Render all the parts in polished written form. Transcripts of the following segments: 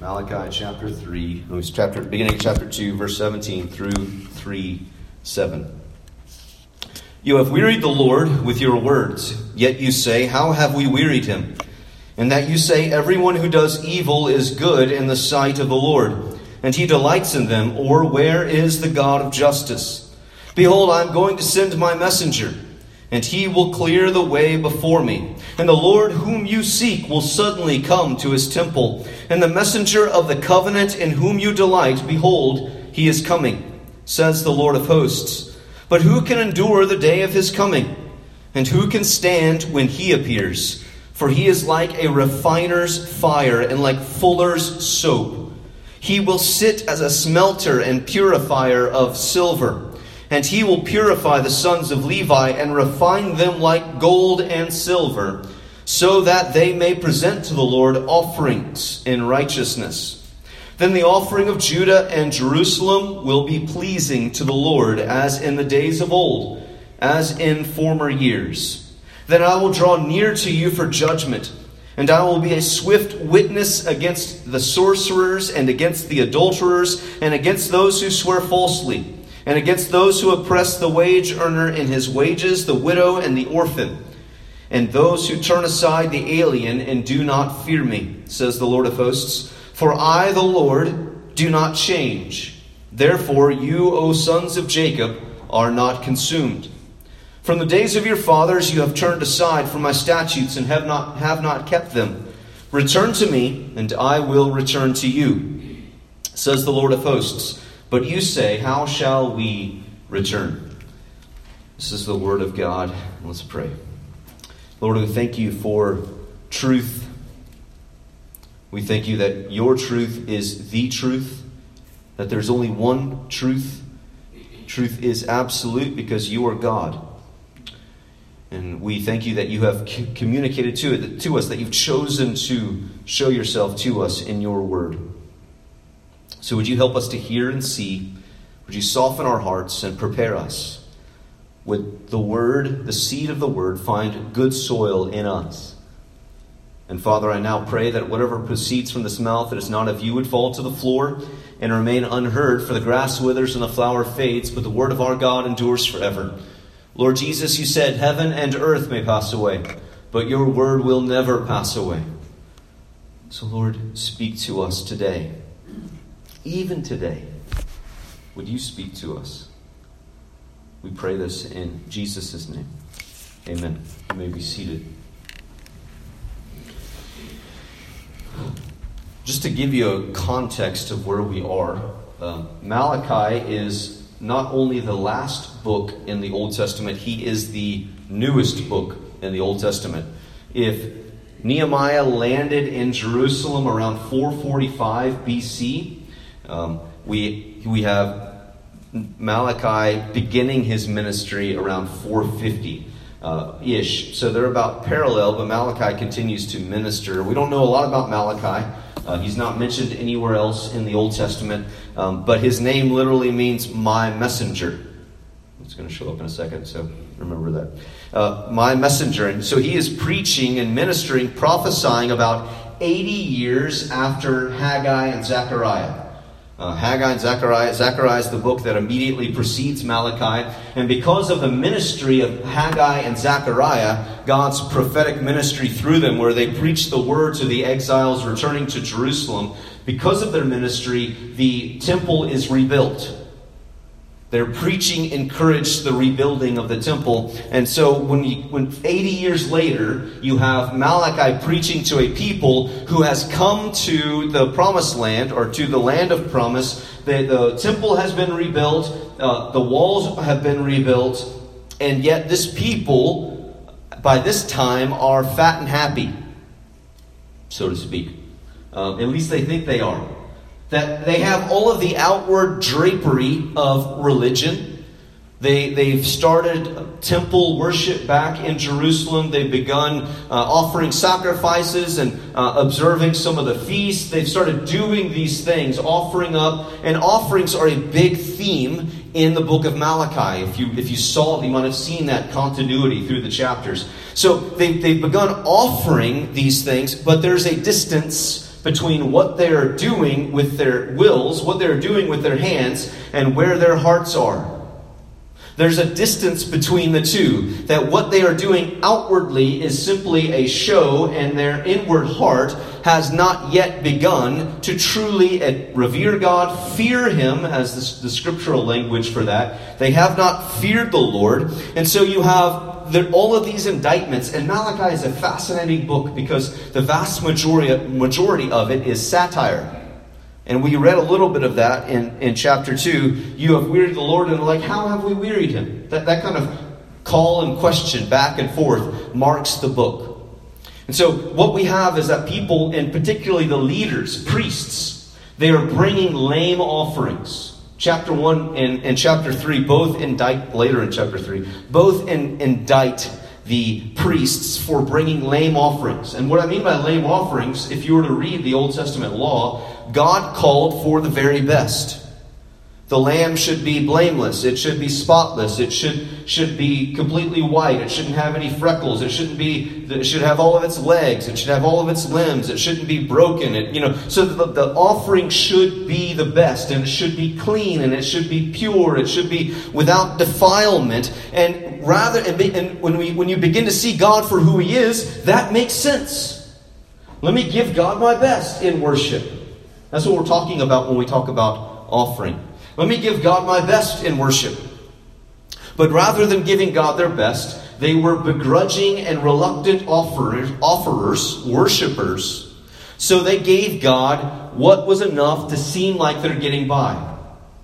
Malachi chapter 3, beginning of chapter 2, verse 17 through 3:7. You have wearied the Lord with your words, yet you say, how have we wearied him? And that you say, everyone who does evil is good in the sight of the Lord, and he delights in them, or where is the God of justice? Behold, I am going to send my messenger, and he will clear the way before me. And the Lord whom you seek will suddenly come to his temple. And the messenger of the covenant in whom you delight, behold, he is coming, says the Lord of hosts. But who can endure the day of his coming? And who can stand when he appears? For he is like a refiner's fire and like fuller's soap. He will sit as a smelter and purifier of silver. And he will purify the sons of Levi and refine them like gold and silver, so that they may present to the Lord offerings in righteousness. Then the offering of Judah and Jerusalem will be pleasing to the Lord, as in the days of old, as in former years. Then I will draw near to you for judgment, and I will be a swift witness against the sorcerers and against the adulterers and against those who swear falsely, and against those who oppress the wage earner in his wages, the widow and the orphan, and those who turn aside the alien and do not fear me, says the Lord of hosts. For I, the Lord, do not change. Therefore you, O sons of Jacob, are not consumed. From the days of your fathers you have turned aside from my statutes and have not kept them. Return to me, and I will return to you, says the Lord of hosts. But you say, how shall we return? This is the word of God. Let's pray. Lord, we thank you for truth. We thank you that your truth is the truth, that there's only one truth. Truth is absolute because you are God. And we thank you that you have communicated to us, that you've chosen to show yourself to us in your word. So would you help us to hear and see? Would you soften our hearts and prepare us? Would the word, the seed of the word, find good soil in us? And Father, I now pray that whatever proceeds from this mouth that is not of you would fall to the floor and remain unheard, for the grass withers and the flower fades, but the word of our God endures forever. Lord Jesus, you said heaven and earth may pass away, but your word will never pass away. So Lord, speak to us today. Even today, would you speak to us? We pray this in Jesus' name. Amen. You may be seated. Just to give you a context of where we are, Malachi is not only the last book in the Old Testament, he is the newest book in the Old Testament. If Nehemiah landed in Jerusalem around 445 BC, we have Malachi beginning his ministry around 450-ish. So they're about parallel, but Malachi continues to minister. We don't know a lot about Malachi. He's not mentioned anywhere else in the Old Testament, but his name literally means my messenger. It's going to show up in a second, so remember that. My messenger. And so he is preaching and ministering, prophesying about 80 years after Haggai and Zechariah. Haggai and Zechariah. Zechariah is the book that immediately precedes Malachi. And because of the ministry of Haggai and Zechariah, God's prophetic ministry through them, where they preach the word to the exiles returning to Jerusalem, because of their ministry, the temple is rebuilt. Their preaching encouraged the rebuilding of the temple. And so when 80 years later, you have Malachi preaching to a people who has come to the promised land, or to the land of promise. The temple has been rebuilt. The walls have been rebuilt. And yet this people, by this time, are fat and happy, so to speak. At least they think they are. That they have all of the outward drapery of religion. They've started temple worship back in Jerusalem. They've begun offering sacrifices and observing some of the feasts. They've started doing these things, offering up. And offerings are a big theme in the book of Malachi. If you saw it, you might have seen that continuity through the chapters. So they've begun offering these things, but there's a distance between what they are doing with their wills, what they're doing with their hands, and where their hearts are. There's a distance between the two, that what they are doing outwardly is simply a show, and their inward heart has not yet begun to truly revere God, fear Him, as the scriptural language for that. They have not feared the Lord. And so you have all of these indictments. And Malachi is a fascinating book because the vast majority of it is satire. And we read a little bit of that in chapter 2. You have wearied the Lord, and how have we wearied Him? That kind of call and question back and forth marks the book. And so what we have is that people, and particularly the leaders, priests, they are bringing lame offerings. Chapter 1 and chapter 3 both indict, later in chapter 3, both indict the priests for bringing lame offerings. And what I mean by lame offerings, if you were to read the Old Testament law, God called for the very best. The lamb should be blameless. It should be spotless. It should be completely white. It shouldn't have any freckles. It should have all of its legs. It should have all of its limbs. It shouldn't be broken. So the offering should be the best, and it should be clean, and it should be pure. It should be without defilement. And when you begin to see God for who He is, that makes sense. Let me give God my best in worship. That's what we're talking about when we talk about offering. Let me give God my best in worship. But rather than giving God their best, they were begrudging and reluctant offerers, worshipers. So they gave God what was enough to seem like they're getting by.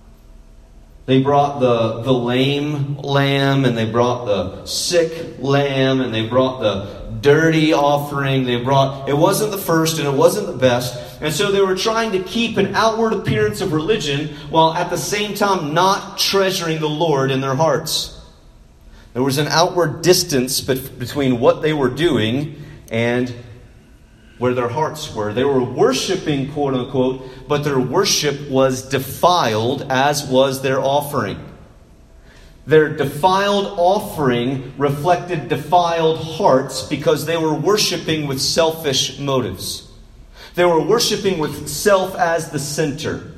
They brought the lame lamb, and they brought the sick lamb, and they brought the dirty offering. It wasn't the first, and it wasn't the best. And so they were trying to keep an outward appearance of religion while at the same time not treasuring the Lord in their hearts. There was an outward distance between what they were doing and where their hearts were. They were worshiping, quote unquote, but their worship was defiled, as was their offering. Their defiled offering reflected defiled hearts because they were worshiping with selfish motives. They were worshiping with self as the center.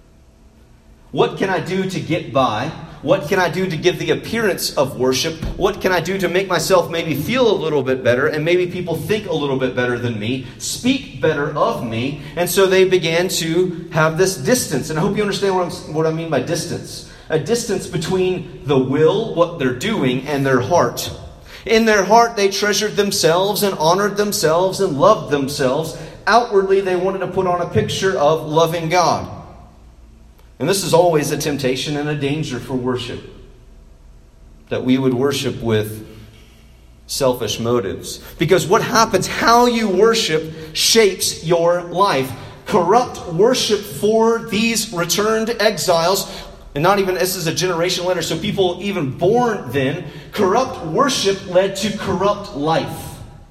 What can I do to get by? What can I do to give the appearance of worship? What can I do to make myself maybe feel a little bit better, and maybe people think a little bit better than me, speak better of me? And so they began to have this distance. And I hope you understand what I mean by distance. A distance between the will, what they're doing, and their heart. In their heart, they treasured themselves and honored themselves and loved themselves. Outwardly, they wanted to put on a picture of loving God. And this is always a temptation and a danger for worship. That we would worship with selfish motives. Because what happens, how you worship shapes your life. Corrupt worship for these returned exiles, and not even, this is a generation later, so people even born then, corrupt worship led to corrupt life.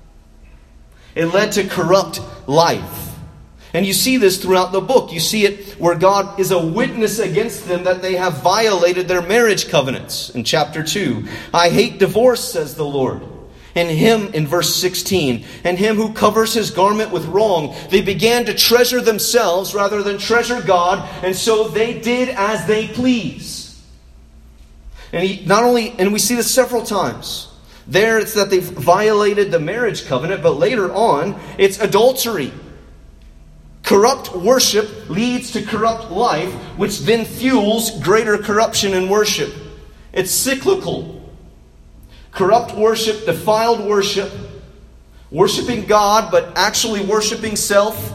It led to corrupt life. And you see this throughout the book. You see it where God is a witness against them that they have violated their marriage covenants. In chapter 2, I hate divorce, says the Lord. And him, in verse 16, and him who covers his garment with wrong. They began to treasure themselves rather than treasure God, and so they did as they please. And we see this several times. There it's that they've violated the marriage covenant, but later on, it's adultery. Corrupt worship leads to corrupt life, which then fuels greater corruption in worship. It's cyclical. Corrupt worship, defiled worship, worshiping God but actually worshiping self,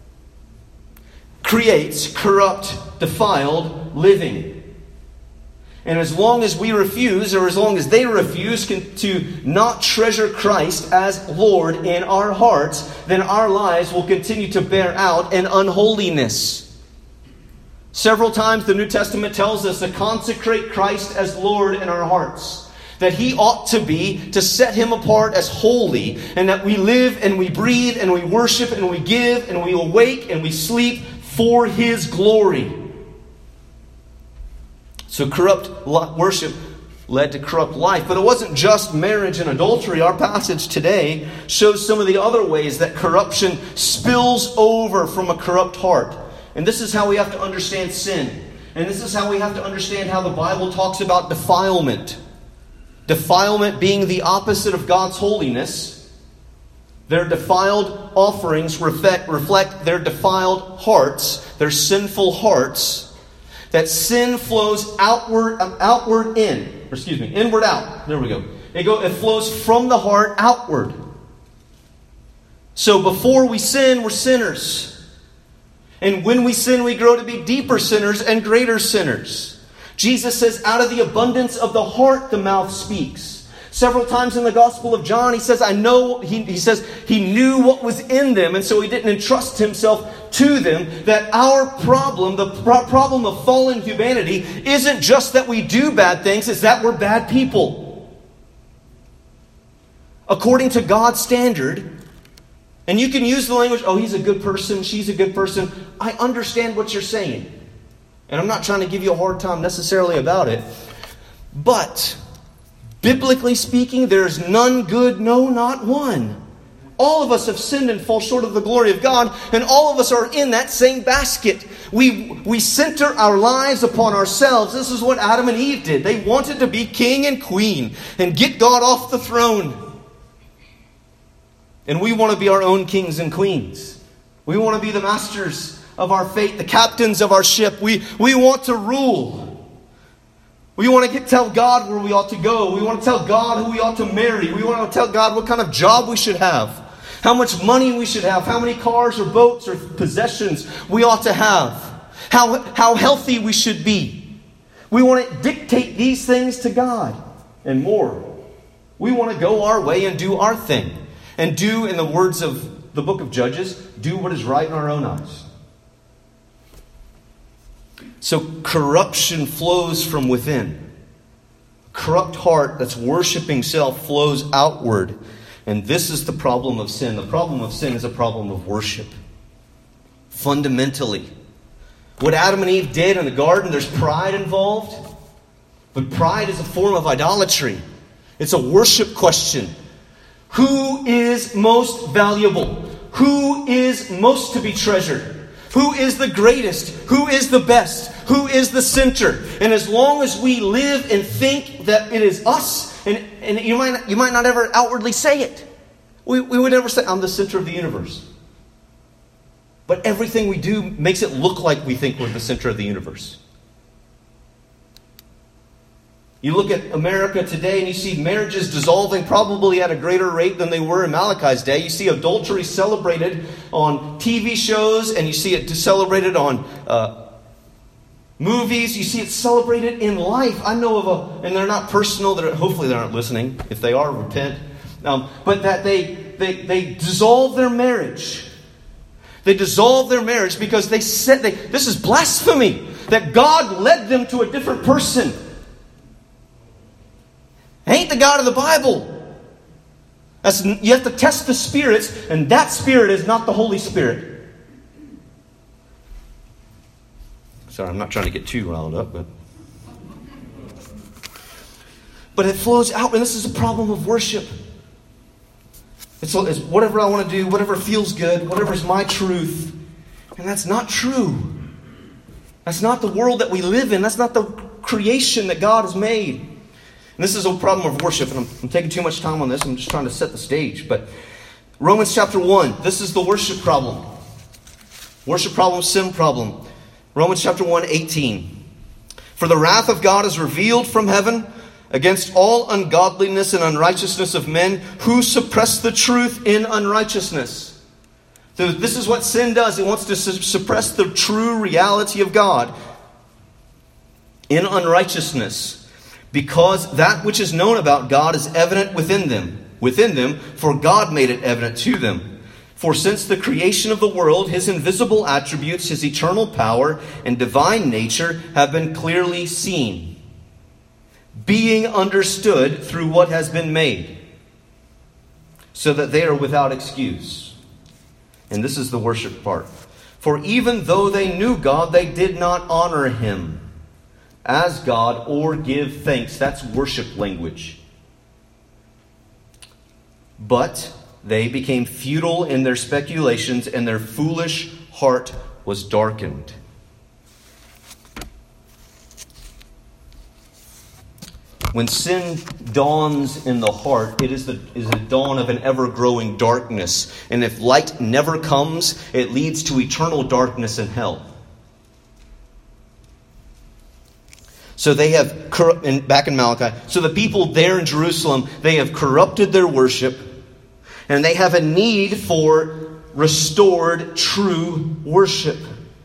creates corrupt, defiled living. And as long as we refuse, or as long as they refuse to not treasure Christ as Lord in our hearts, then our lives will continue to bear out an unholiness. Several times the New Testament tells us to consecrate Christ as Lord in our hearts. That He ought to be, to set Him apart as holy, and that we live and we breathe and we worship and we give and we awake and we sleep for His glory. So corrupt worship led to corrupt life. But it wasn't just marriage and adultery. Our passage today shows some of the other ways that corruption spills over from a corrupt heart. And this is how we have to understand sin. And this is how we have to understand how the Bible talks about defilement. Defilement being the opposite of God's holiness. Their defiled offerings reflect their defiled hearts, their sinful hearts. That sin flows inward out. There we go. It flows from the heart outward. So before we sin, we're sinners. And when we sin, we grow to be deeper sinners and greater sinners. Jesus says, out of the abundance of the heart, the mouth speaks. Several times in the Gospel of John, he says, he says he knew what was in them, and so he didn't entrust himself to them. That our problem, the problem of fallen humanity, isn't just that we do bad things, it's that we're bad people. According to God's standard, and you can use the language, oh, he's a good person, she's a good person. I understand what you're saying. And I'm not trying to give you a hard time necessarily about it. But biblically speaking, there's none good, no, not one. All of us have sinned and fall short of the glory of God, and all of us are in that same basket. We center our lives upon ourselves. This is what Adam and Eve did. They wanted to be king and queen and get God off the throne. And we want to be our own kings and queens. We want to be the masters of our fate, the captains of our ship. We want to rule. We want to tell God where we ought to go. We want to tell God who we ought to marry. We want to tell God what kind of job we should have. How much money we should have. How many cars or boats or possessions we ought to have. How healthy we should be. We want to dictate these things to God and more. We want to go our way and do our thing. And do, in the words of the book of Judges, do what is right in our own eyes. So corruption flows from within. A corrupt heart that's worshiping self flows outward. And this is the problem of sin. The problem of sin is a problem of worship. Fundamentally. What Adam and Eve did in the garden, there's pride involved. But pride is a form of idolatry. It's a worship question. Who is most valuable? Who is most to be treasured? Who is the greatest? Who is the best? Who is the center? And as long as we live and think that it is us, and you might not ever outwardly say it. We would never say, I'm the center of the universe. But everything we do makes it look like we think we're the center of the universe. You look at America today and you see marriages dissolving probably at a greater rate than they were in Malachi's day. You see adultery celebrated on TV shows, and you see it celebrated on movies. You see it celebrated in life. I know of and they're not personal. Hopefully they aren't listening. If they are, repent. But that they dissolve their marriage. They dissolve their marriage because they said this is blasphemy. That God led them to a different person. Ain't the God of the Bible. You have to test the spirits, and that spirit is not the Holy Spirit. Sorry, I'm not trying to get too riled up, but it flows out, and this is a problem of worship. It's whatever I want to do, whatever feels good, whatever's my truth. And that's not true. That's not the world that we live in. That's not the creation that God has made. And this is a problem of worship, and I'm taking too much time on this. I'm just trying to set the stage. But Romans chapter 1, this is the worship problem. Worship problem, sin problem. Romans chapter 1, 18. For the wrath of God is revealed from heaven against all ungodliness and unrighteousness of men who suppress the truth in unrighteousness. So this is what sin does. It wants to suppress the true reality of God in unrighteousness. Because that which is known about God is evident within them, for God made it evident to them. For since the creation of the world, His invisible attributes, His eternal power, and divine nature have been clearly seen, being understood through what has been made, so that they are without excuse. And this is the worship part. For even though they knew God, they did not honor Him as God or give thanks. That's worship language. But they became futile in their speculations, and their foolish heart was darkened. When sin dawns in the heart, it is the dawn of an ever-growing darkness. And if light never comes, it leads to eternal darkness in hell. So they have, back in Malachi, so the people there in Jerusalem, they have corrupted their worship, and they have a need for restored true worship.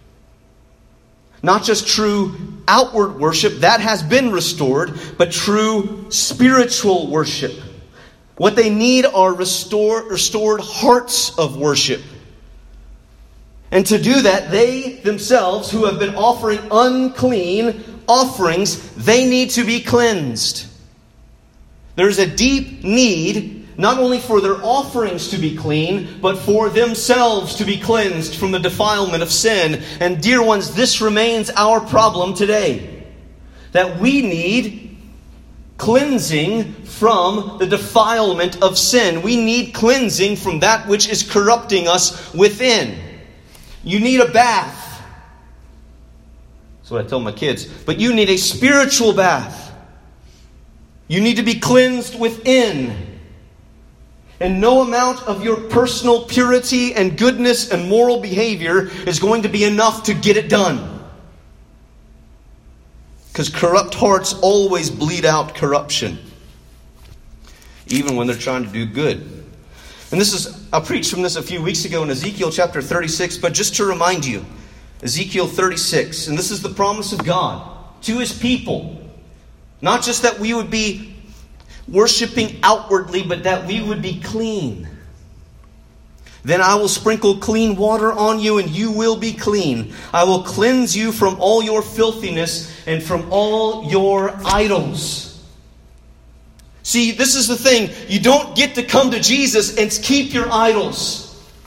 Not just true outward worship, that has been restored, but true spiritual worship. What they need are restored hearts of worship. And to do that, they themselves, who have been offering unclean offerings, they need to be cleansed. There's a deep need not only for their offerings to be clean, but for themselves to be cleansed from the defilement of sin. And dear ones, this remains our problem today. That we need cleansing from the defilement of sin. We need cleansing from that which is corrupting us within. You need a bath. That's what I tell my kids. But you need a spiritual bath. You need to be cleansed within. And no amount of your personal purity and goodness and moral behavior is going to be enough to get it done. Because corrupt hearts always bleed out corruption. Even when they're trying to do good. And I preached from this a few weeks ago in Ezekiel chapter 36, but just to remind you, Ezekiel 36, and this is the promise of God to His people. Not just that we would be worshiping outwardly, but that we would be clean. Then I will sprinkle clean water on you, and you will be clean. I will cleanse you from all your filthiness and from all your idols. See, this is the thing. You don't get to come to Jesus and keep your idols.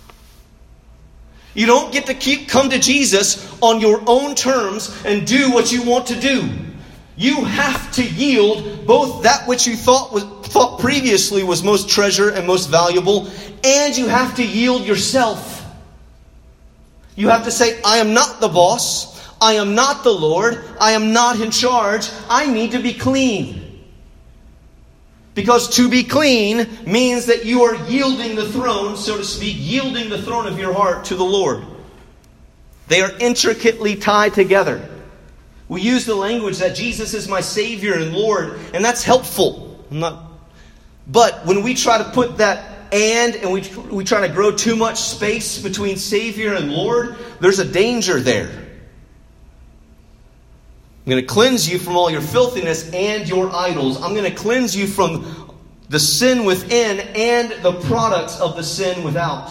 You don't get to come to Jesus on your own terms and do what you want to do. You have to yield both that which you thought previously was most treasure and most valuable, and you have to yield yourself. You have to say, I am not the boss. I am not the Lord. I am not in charge. I need to be clean. Because to be clean means that you are yielding the throne, so to speak, yielding the throne of your heart to the Lord. They are intricately tied together. We use the language that Jesus is my Savior and Lord, and that's helpful. But when we try to put that and we try to grow too much space between Savior and Lord, there's a danger there. I'm going to cleanse you from all your filthiness and your idols. I'm going to cleanse you from the sin within and the products of the sin without.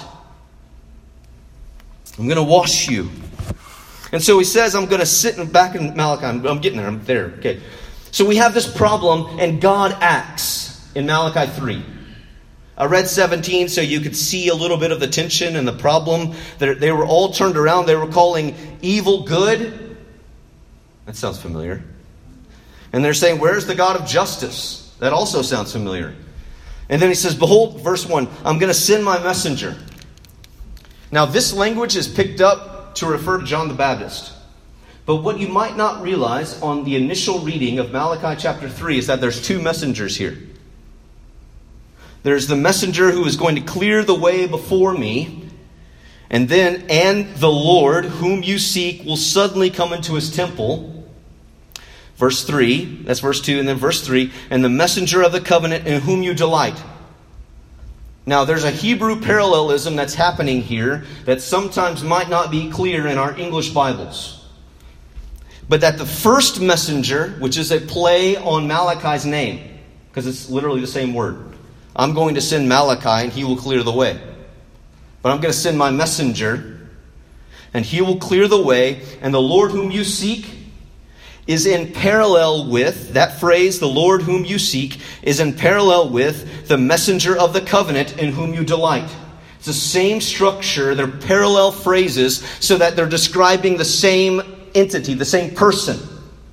I'm going to wash you. And so he says, I'm going to sit back in Malachi. I'm getting there. I'm there. Okay. So we have this problem, and God acts in Malachi 3. I read 17 so you could see a little bit of the tension and the problem. They were all turned around. They were calling evil good. That sounds familiar. And they're saying, where's the God of justice? That also sounds familiar. And then he says, behold, verse 1, I'm going to send my messenger. Now this language is picked up to refer to John the Baptist. But what you might not realize on the initial reading of Malachi chapter 3 is that there's two messengers here. There's the messenger who is going to clear the way before me, and the Lord whom you seek will suddenly come into His temple. Verse 3, that's verse 2, and then verse 3, and the messenger of the covenant in whom you delight. Now, there's a Hebrew parallelism that's happening here that sometimes might not be clear in our English Bibles. But that the first messenger, which is a play on Malachi's name, because it's literally the same word. I'm going to send Malachi and he will clear the way. But I'm going to send my messenger and he will clear the way. And the Lord whom you seek is in parallel with, that phrase, the Lord whom you seek, is in parallel with the messenger of the covenant in whom you delight. It's the same structure, they're parallel phrases so that they're describing the same entity, the same person.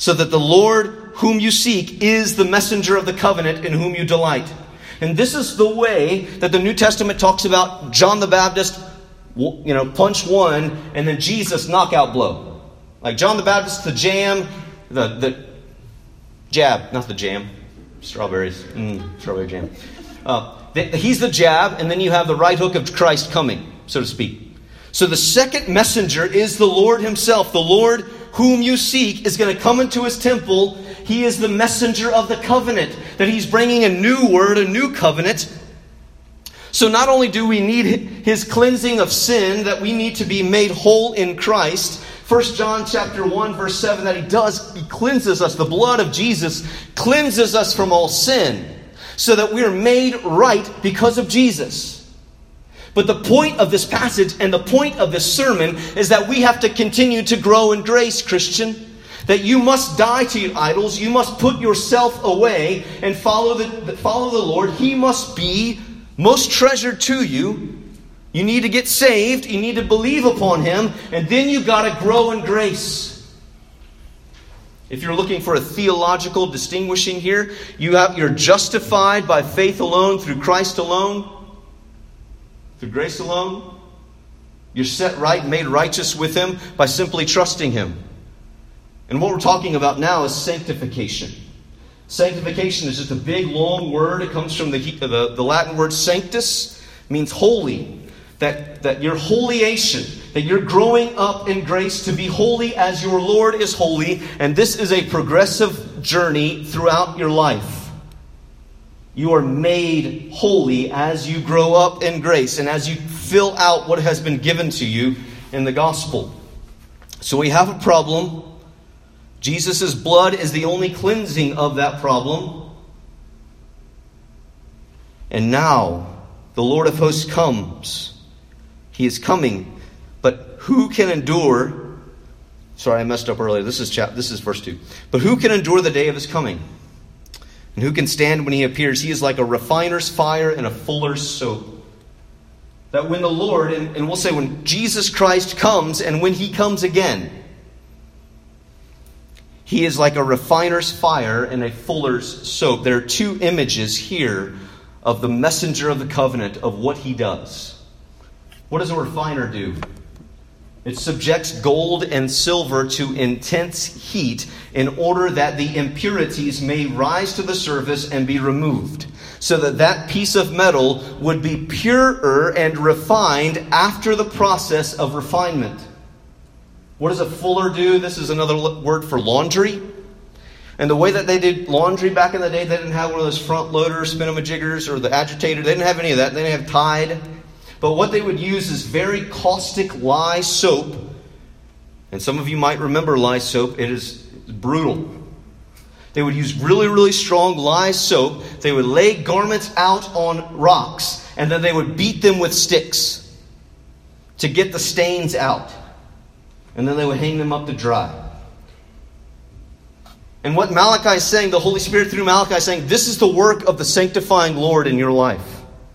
so that the Lord whom you seek is the messenger of the covenant in whom you delight. And this is the way that the New Testament talks about John the Baptist, punch one, and then Jesus knockout blow. Like John the Baptist, the jam, the jab, not the jam, strawberries, strawberry jam. He's the jab, and then you have the right hook of Christ coming, so to speak. So the second messenger is the Lord himself. The Lord whom you seek is going to come into his temple. He is the messenger of the covenant, that he's bringing a new word, a new covenant. So not only do we need his cleansing of sin, that we need to be made whole in Christ. 1 John chapter 1 verse 7, that he cleanses us. The blood of Jesus cleanses us from all sin, so that we are made right because of Jesus. But the point of this passage and the point of this sermon is that we have to continue to grow in grace, Christian. That you must die to your idols. You must put yourself away and follow the Lord. He must be most treasured to you. You need to get saved. You need to believe upon him. And then you've got to grow in grace. If you're looking for a theological distinguishing here, you're justified by faith alone, through Christ alone, through grace alone. You're set right, made righteous with him by simply trusting him. And what we're talking about now is sanctification. Sanctification is just a big, long word. It comes from the Latin word sanctus. It means holy. That you're holiation. That you're growing up in grace to be holy as your Lord is holy. And this is a progressive journey throughout your life. You are made holy as you grow up in grace and as you fill out what has been given to you in the gospel. So we have a problem. Jesus' blood is the only cleansing of that problem. And now the Lord of hosts comes. He is coming. But who can endure? Sorry, I messed up earlier. This is verse 2. But who can endure the day of his coming? And who can stand when he appears? He is like a refiner's fire and a fuller's soap. That when the Lord, and we'll say when Jesus Christ comes and when he comes again, he is like a refiner's fire and a fuller's soap. There are two images here of the messenger of the covenant, of what he does. What does a refiner do? It subjects gold and silver to intense heat in order that the impurities may rise to the surface and be removed, so that that piece of metal would be purer and refined after the process of refinement. What does a fuller do? This is another word for laundry. And the way that they did laundry back in the day, they didn't have one of those front loader spin-o-majiggers or the agitator. They didn't have any of that. They didn't have Tide. But what they would use is very caustic lye soap. And some of you might remember lye soap. It's brutal. They would use really, really strong lye soap. They would lay garments out on rocks. And then they would beat them with sticks to get the stains out. And then they would hang them up to dry. And what Malachi is saying, the Holy Spirit through Malachi is saying, this is the work of the sanctifying Lord in your life.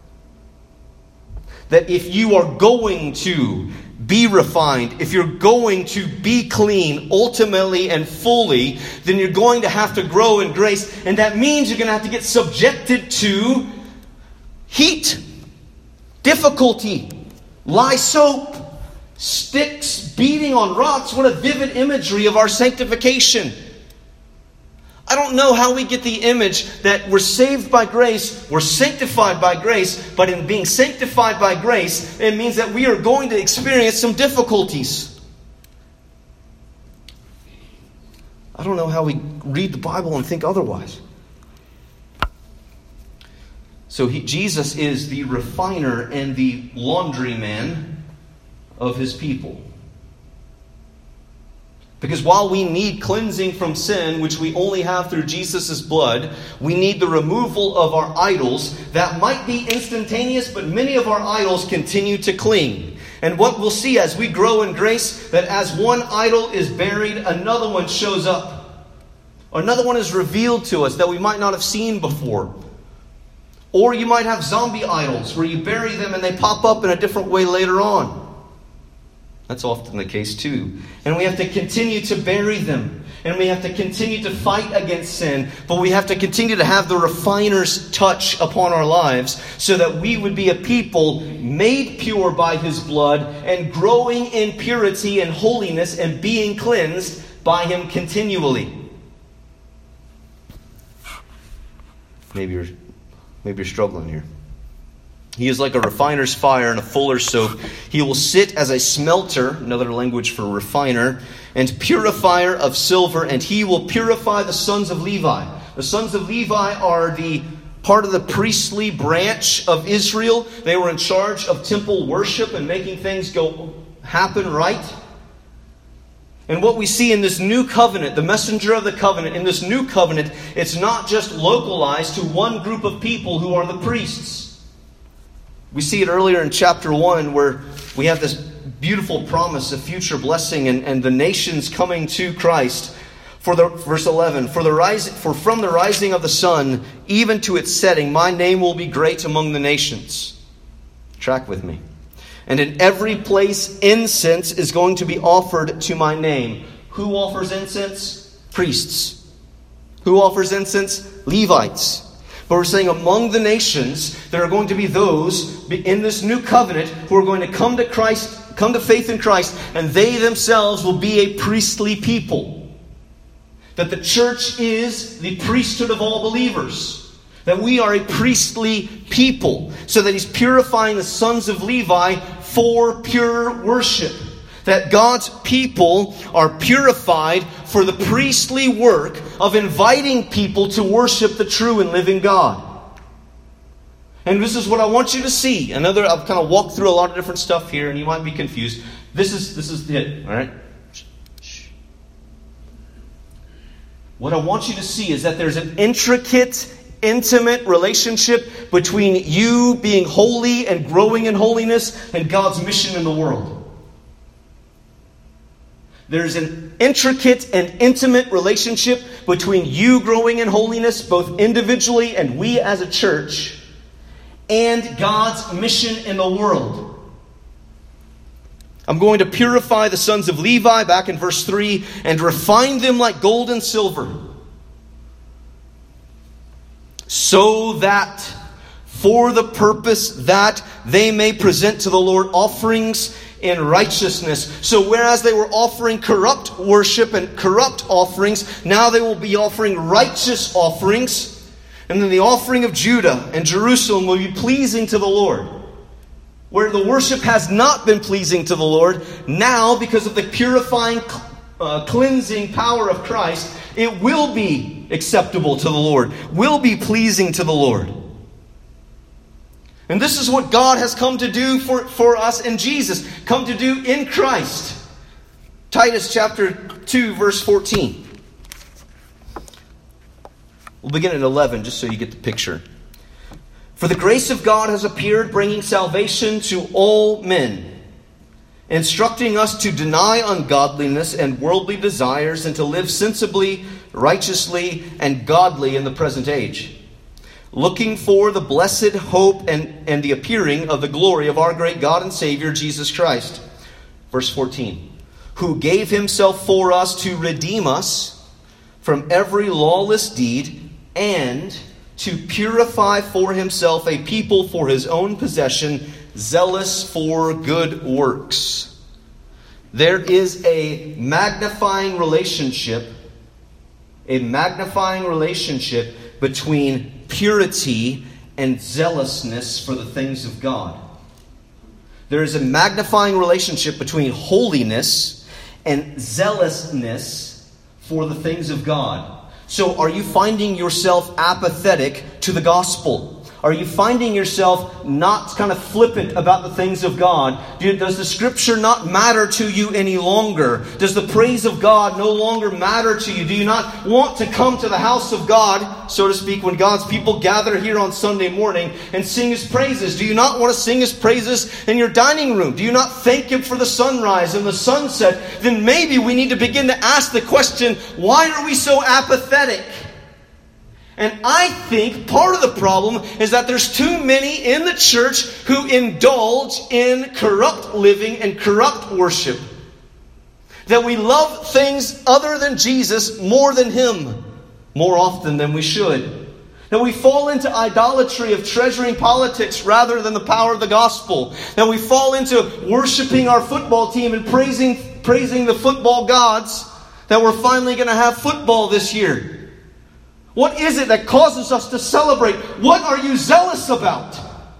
That if you are going to be refined, if you're going to be clean ultimately and fully, then you're going to have to grow in grace. And that means you're going to have to get subjected to heat, difficulty, lye soap, sticks beating on rocks. What a vivid imagery of our sanctification. I don't know how we get the image that we're saved by grace, we're sanctified by grace, but in being sanctified by grace, it means that we are going to experience some difficulties. I don't know how we read the Bible and think otherwise. So Jesus is the refiner and the laundryman of his people. Because while we need cleansing from sin, which we only have through Jesus' blood, we need the removal of our idols. That might be instantaneous, but many of our idols continue to cling. And what we'll see as we grow in grace, that as one idol is buried, another one shows up. Another one is revealed to us that we might not have seen before. Or you might have zombie idols where you bury them and they pop up in a different way later on. That's often the case too. And we have to continue to bury them. And we have to continue to fight against sin. But we have to continue to have the refiner's touch upon our lives so that we would be a people made pure by His blood and growing in purity and holiness and being cleansed by Him continually. Maybe you're struggling here. He is like a refiner's fire and a fuller's soap. He will sit as a smelter, another language for refiner, and purifier of silver, and he will purify the sons of Levi. The sons of Levi are the part of the priestly branch of Israel. They were in charge of temple worship and making things happen right. And what we see in this new covenant, the messenger of the covenant, in this new covenant, it's not just localized to one group of people who are the priests. We see it earlier in chapter 1 where we have this beautiful promise of future blessing and the nations coming to Christ. Verse 11, For from the rising of the sun even to its setting, my name will be great among the nations. Track with me. And in every place incense is going to be offered to my name. Who offers incense? Priests. Who offers incense? Levites. But we're saying among the nations, there are going to be those in this new covenant who are going to come to Christ, come to faith in Christ, and they themselves will be a priestly people. That the church is the priesthood of all believers. That we are a priestly people. So that He's purifying the sons of Levi for pure worship. That God's people are purified for the priestly work of inviting people to worship the true and living God. And this is what I want you to see. I've kind of walked through a lot of different stuff here, and you might be confused. This is it, all right? What I want you to see is that there's an intricate, intimate relationship between you being holy and growing in holiness and God's mission in the world. There's an intricate and intimate relationship between you growing in holiness, both individually and we as a church, and God's mission in the world. I'm going to purify the sons of Levi, back in verse 3, and refine them like gold and silver, so that for the purpose that they may present to the Lord offerings in righteousness. So whereas they were offering corrupt worship and corrupt offerings, now they will be offering righteous offerings. And then the offering of Judah and Jerusalem will be pleasing to the Lord. Where the worship has not been pleasing to the Lord, now because of the purifying, cleansing power of Christ, it will be acceptable to the Lord, will be pleasing to the Lord. And this is what God has come to do for us in Jesus. Come to do in Christ. Titus chapter 2 verse 14. We'll begin at 11 just so you get the picture. For the grace of God has appeared, bringing salvation to all men, instructing us to deny ungodliness and worldly desires and to live sensibly, righteously, and godly in the present age, looking for the blessed hope and the appearing of the glory of our great God and Savior, Jesus Christ. Verse 14. Who gave Himself for us to redeem us from every lawless deed and to purify for Himself a people for His own possession, zealous for good works. There is a magnifying relationship between purity and zealousness for the things of God. There is a magnifying relationship between holiness and zealousness for the things of God. So are you finding yourself apathetic to the gospel? Are you finding yourself not kind of flippant about the things of God? Does the Scripture not matter to you any longer? Does the praise of God no longer matter to you? Do you not want to come to the house of God, so to speak, when God's people gather here on Sunday morning and sing His praises? Do you not want to sing His praises in your dining room? Do you not thank Him for the sunrise and the sunset? Then maybe we need to begin to ask the question, why are we so apathetic? And I think part of the problem is that there's too many in the church who indulge in corrupt living and corrupt worship. That we love things other than Jesus more than Him, more often than we should. That we fall into idolatry of treasuring politics rather than the power of the gospel. That we fall into worshiping our football team and praising the football gods that we're finally going to have football this year. What is it that causes us to celebrate? What are you zealous about?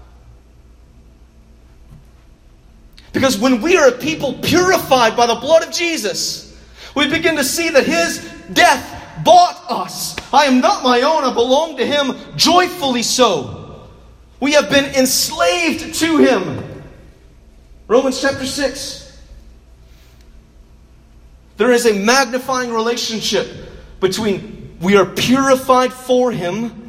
Because when we are a people purified by the blood of Jesus, we begin to see that His death bought us. I am not my own, I belong to Him, joyfully so. We have been enslaved to Him. Romans chapter 6. There is a magnifying relationship between we are purified for Him,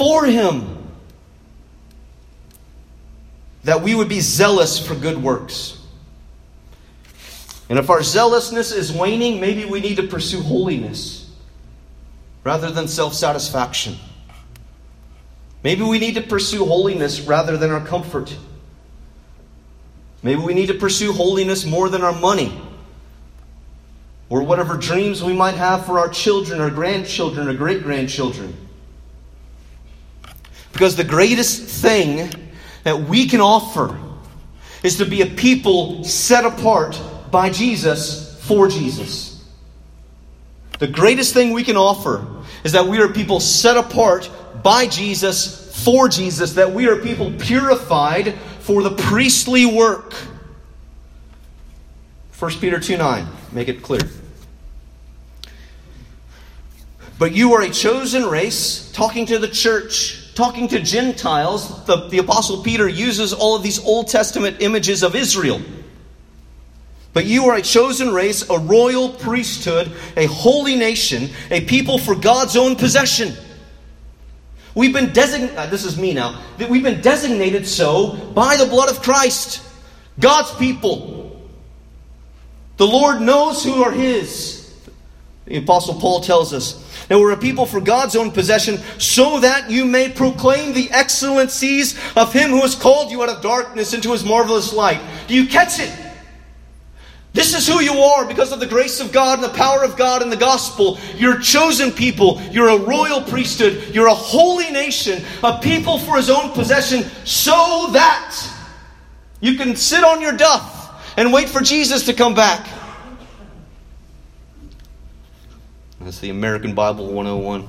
that we would be zealous for good works. And if our zealousness is waning, maybe we need to pursue holiness rather than self-satisfaction. Maybe we need to pursue holiness rather than our comfort. Maybe we need to pursue holiness more than our money, or whatever dreams we might have for our children, or grandchildren, or great-grandchildren. Because the greatest thing that we can offer is to be a people set apart by Jesus for Jesus. The greatest thing we can offer is that we are people set apart by Jesus for Jesus, that we are people purified for the priestly work. 1 Peter 2:9, make it clear. But you are a chosen race, talking to the church, talking to Gentiles. The Apostle Peter uses all of these Old Testament images of Israel. But you are a chosen race, a royal priesthood, a holy nation, a people for God's own possession. We've been designated, this is me now, that we've been designated so by the blood of Christ. God's people. The Lord knows who are His. The Apostle Paul tells us that we're a people for God's own possession, so that you may proclaim the excellencies of Him who has called you out of darkness into His marvelous light. Do you catch it? This is who you are because of the grace of God and the power of God and the gospel. You're a chosen people. You're a royal priesthood. You're a holy nation, a people for His own possession, so that you can sit on your duff and wait for Jesus to come back. That's the American Bible 101.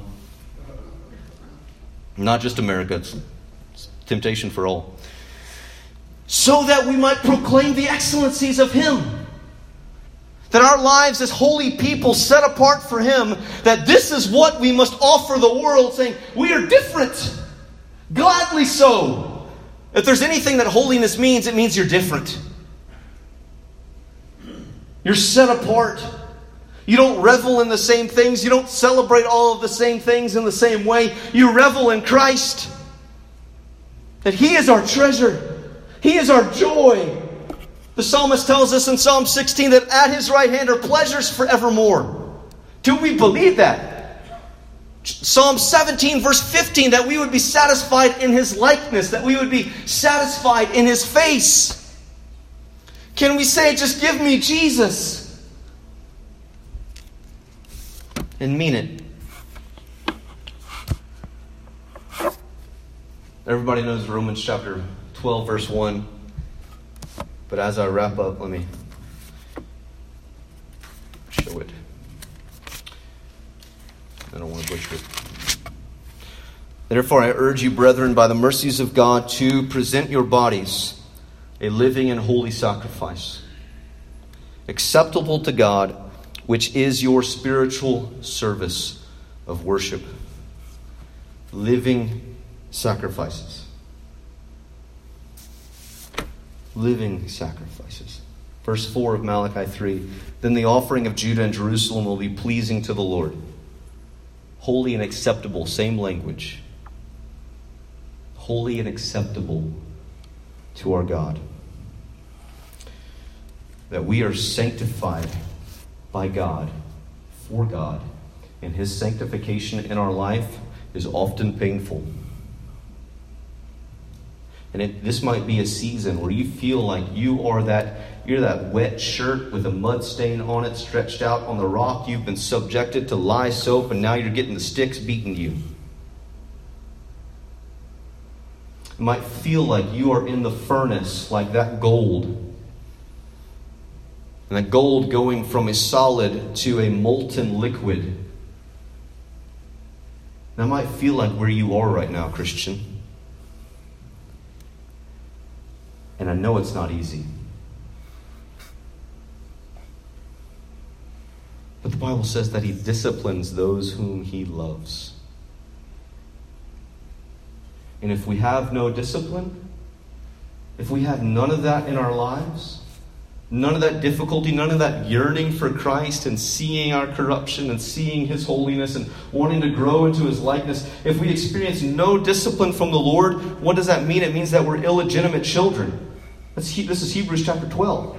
Not just America, it's temptation for all. So that we might proclaim the excellencies of Him. That our lives as holy people set apart for Him, that this is what we must offer the world, saying, we are different. Gladly so. If there's anything that holiness means, it means you're different. You're set apart. You don't revel in the same things. You don't celebrate all of the same things in the same way. You revel in Christ. That He is our treasure. He is our joy. The psalmist tells us in Psalm 16 that at His right hand are pleasures forevermore. Do we believe that? Psalm 17 verse 15, that we would be satisfied in His likeness, that we would be satisfied in His face. Can we say, just give me Jesus? And mean it. Everybody knows Romans chapter 12 verse 1. But as I wrap up, let me show it. I don't want to butcher it. Therefore I urge you, brethren, by the mercies of God, to present your bodies a living and holy sacrifice, acceptable to God, which is your spiritual service of worship. Living sacrifices. Living sacrifices. Verse 4 of Malachi 3. Then the offering of Judah and Jerusalem will be pleasing to the Lord. Holy and acceptable. Same language. Holy and acceptable to our God. That we are sanctified by God, for God. And His sanctification in our life is often painful. And this might be a season where you feel like you're that wet shirt with a mud stain on it stretched out on the rock. You've been subjected to lye soap, and now you're getting the sticks beaten you. It might feel like you are in the furnace like that gold. And that gold going from a solid to a molten liquid. That might feel like where you are right now, Christian. And I know it's not easy. But the Bible says that He disciplines those whom He loves. And if we have no discipline, if we have none of that in our lives, none of that difficulty, none of that yearning for Christ and seeing our corruption and seeing His holiness and wanting to grow into His likeness, if we experience no discipline from the Lord, what does that mean? It means that we're illegitimate children. This is Hebrews chapter 12.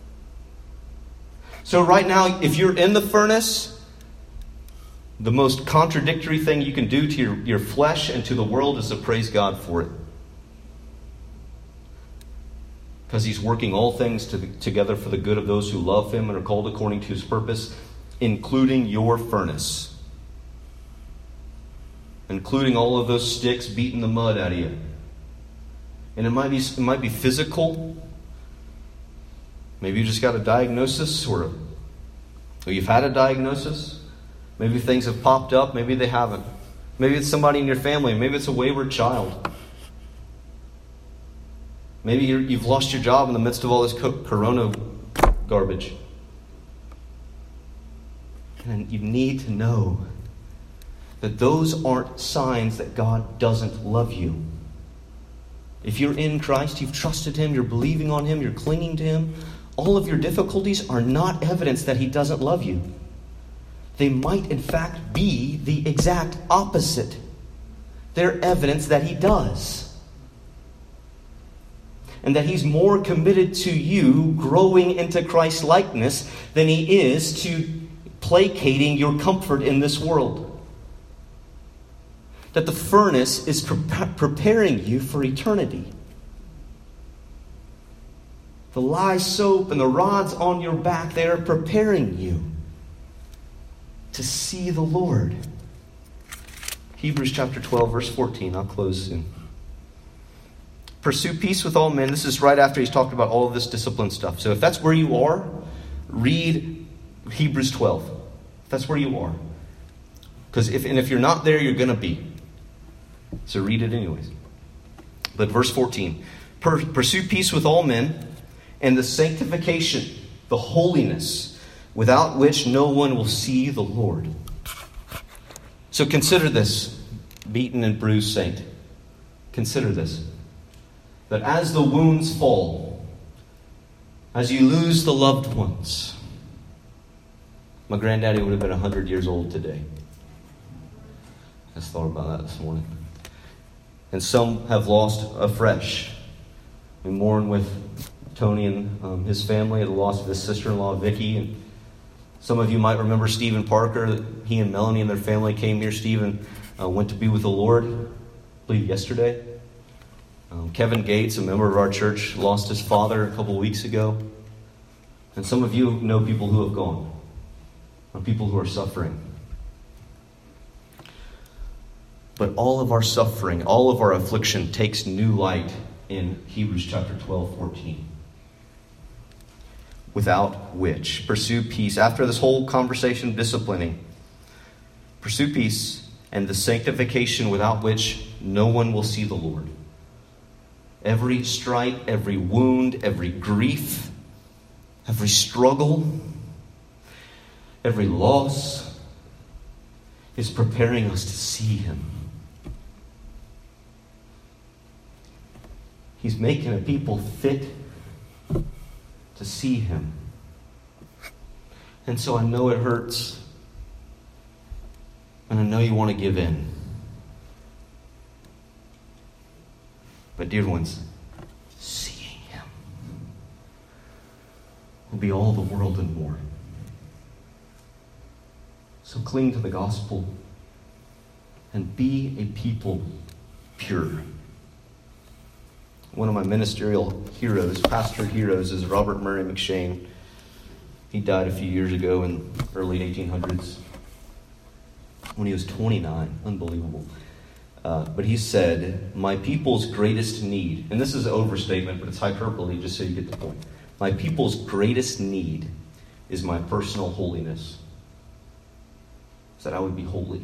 So right now, if you're in the furnace, the most contradictory thing you can do to your flesh and to the world is to praise God for it. Because He's working all things together for the good of those who love Him and are called according to His purpose, including your furnace. Including all of those sticks beating the mud out of you. And it might be physical. Maybe you just got a diagnosis, or you've had a diagnosis. Maybe things have popped up. Maybe they haven't. Maybe it's somebody in your family. Maybe it's a wayward child. Maybe you've lost your job in the midst of all this corona garbage. And you need to know that those aren't signs that God doesn't love you. If you're in Christ, you've trusted Him, you're believing on Him, you're clinging to Him, all of your difficulties are not evidence that He doesn't love you. They might, in fact, be the exact opposite. They're evidence that He does. And that He's more committed to you growing into Christ's likeness than He is to placating your comfort in this world. That the furnace is preparing you for eternity. The lye soap and the rods on your back, they are preparing you to see the Lord. Hebrews chapter 12, verse 14. I'll close soon. Pursue peace with all men. This is right after he's talked about all of this discipline stuff. So if that's where you are, read Hebrews 12. If that's where you are. Because if you're not there, you're going to be. So read it anyways. But verse 14. Pursue peace with all men and the sanctification, the holiness, without which no one will see the Lord. So consider this, beaten and bruised saint. Consider this. That as the wounds fall, as you lose the loved ones, my granddaddy would have been 100 years old today. I just thought about that this morning. And some have lost afresh. We mourn with Tony and his family the loss of his sister-in-law, Vicky. And some of you might remember Stephen Parker. He and Melanie and their family came here. Stephen went to be with the Lord, I believe yesterday. Kevin Gates, a member of our church, lost his father a couple weeks ago. And some of you know people who have gone, or people who are suffering. But all of our suffering, all of our affliction takes new light in Hebrews chapter 12, 14. Without which, pursue peace. After this whole conversation of disciplining, pursue peace and the sanctification without which no one will see the Lord. Every stripe, every wound, every grief, every struggle, every loss is preparing us to see Him. He's making a people fit to see Him. And so I know it hurts. And I know you want to give in. But dear ones, seeing Him will be all the world and more. So cling to the gospel and be a people pure. One of my ministerial heroes, pastor heroes, is Robert Murray McShane. He died a few years ago in early 1800s when he was 29. Unbelievable. But he said, my people's greatest need, and this is an overstatement, but it's hyperbole just so you get the point. My people's greatest need is my personal holiness. That I would be holy.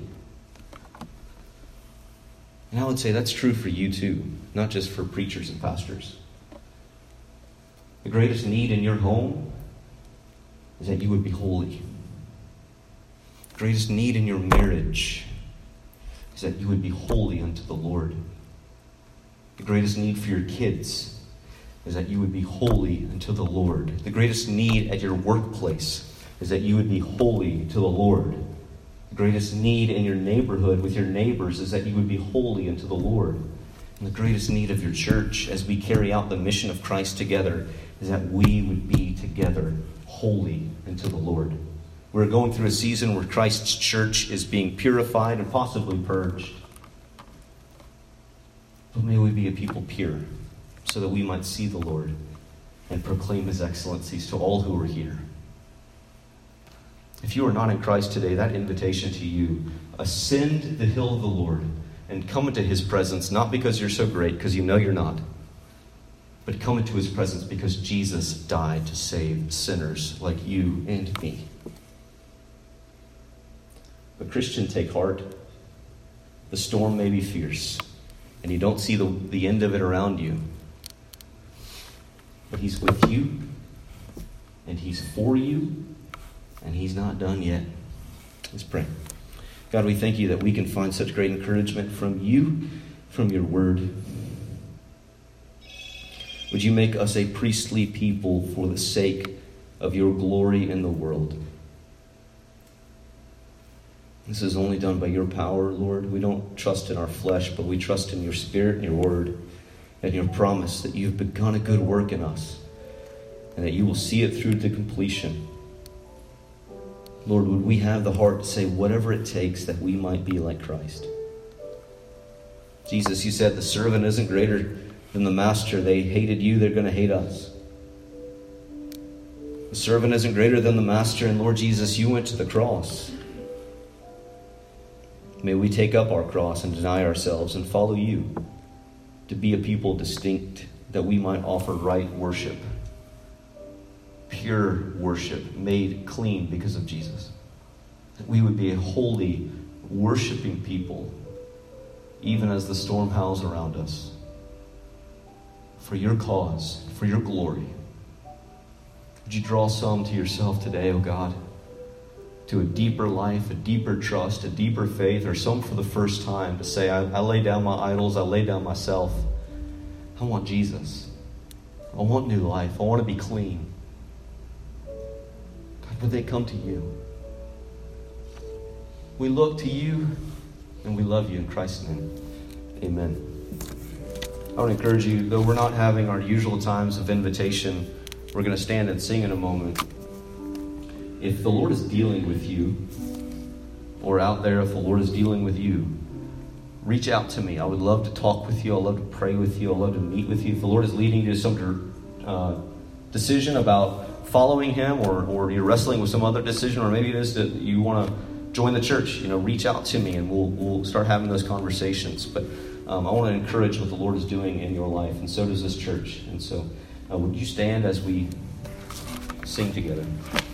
And I would say that's true for you too, not just for preachers and pastors. The greatest need in your home is that you would be holy. The greatest need in your marriage is that you would be holy unto the Lord. The greatest need for your kids is that you would be holy unto the Lord. The greatest need at your workplace is that you would be holy to the Lord. The greatest need in your neighborhood with your neighbors is that you would be holy unto the Lord. And the greatest need of your church as we carry out the mission of Christ together is that we would be together holy unto the Lord. We're going through a season where Christ's church is being purified and possibly purged. But may we be a people pure so that we might see the Lord and proclaim his excellencies to all who are here. If you are not in Christ today, that invitation to you, ascend the hill of the Lord and come into his presence, not because you're so great, because you know you're not, but come into his presence because Jesus died to save sinners like you and me. But Christian, take heart. The storm may be fierce, and you don't see the end of it around you. But he's with you, and he's for you, and he's not done yet. Let's pray. God, we thank you that we can find such great encouragement from you, from your word. Would you make us a priestly people for the sake of your glory in the world? This is only done by your power, Lord. We don't trust in our flesh, but we trust in your spirit and your word and your promise that you've begun a good work in us and that you will see it through to completion. Lord, would we have the heart to say whatever it takes that we might be like Christ? Jesus, you said the servant isn't greater than the master. They hated you, they're going to hate us. The servant isn't greater than the master, and Lord Jesus, you went to the cross. May we take up our cross and deny ourselves and follow you to be a people distinct, that we might offer right worship, pure worship, made clean because of Jesus. That we would be a holy, worshiping people, even as the storm howls around us. For your cause, for your glory. Would you draw some to yourself today, O God? To a deeper life, a deeper trust, a deeper faith, or some for the first time to say, I lay down my idols, I lay down myself. I want Jesus. I want new life. I want to be clean. God, would they come to you? We look to you and we love you in Christ's name. Amen. I would encourage you, though we're not having our usual times of invitation, we're going to stand and sing in a moment. If the Lord is dealing with you, or out there, if the Lord is dealing with you, reach out to me. I would love to talk with you. I'd love to pray with you. I'd love to meet with you. If the Lord is leading you to some decision about following him, or you're wrestling with some other decision, or maybe it is that you want to join the church, reach out to me and we'll start having those conversations. But I want to encourage what the Lord is doing in your life, and so does this church. And so would you stand as we sing together?